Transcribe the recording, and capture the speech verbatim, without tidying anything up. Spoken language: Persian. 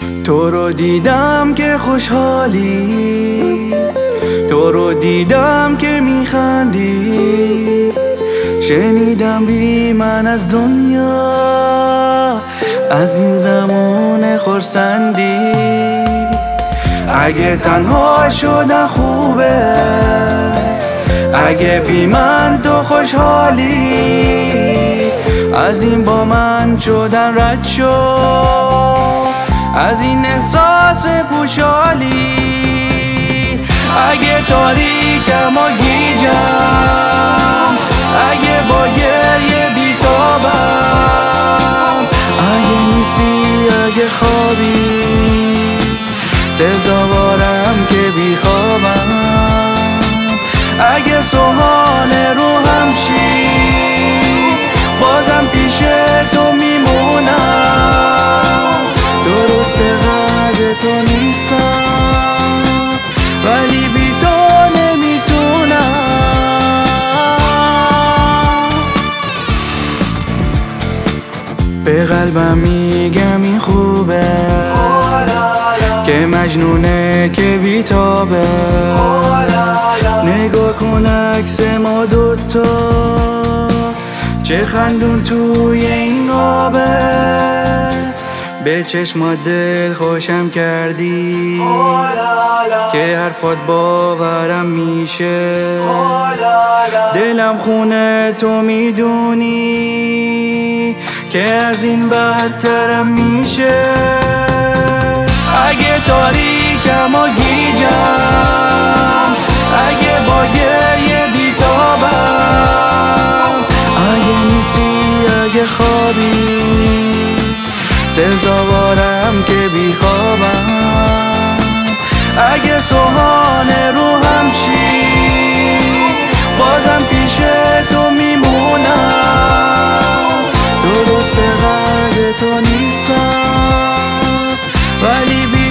تو رو دیدم که خوشحالی، تو رو دیدم که میخندی، شنیدم بی من از دنیا، از این زمان خرسندی. اگه تنها شدن خوبه، اگه بی من تو خوشحالی، از این با من شدن رد شو، از این احساس خوشحالی. اگه تاریکم و گیجم، اگه با گریه بیتابم، اگه نیستی اگه خوابی، سزاوارم که بیخوابم. اگه سوهان روحم چی، بازم پیش تو میمونم. درست قدر تو نیستم، ولی بی تو نمیتونم. به قلبم میگم این خوبه که مجنونه که بیتابه. نگاه کن عکس ما دوتا، چه خندون توی این آبه. به چشمات دل خوشم کردی که حرفات باورم میشه. دلم خونه تو میدونی که از این بدترم میشه. اگه تاریکم و گیجم، اگه با گریه بیتابم، اگه نیستی اگه خوابی، سزاوارم که بیخوابم. اگه سوهان روحم چی، بازم پیش تو میمونم. درست قدر تو نیستم، ولی بی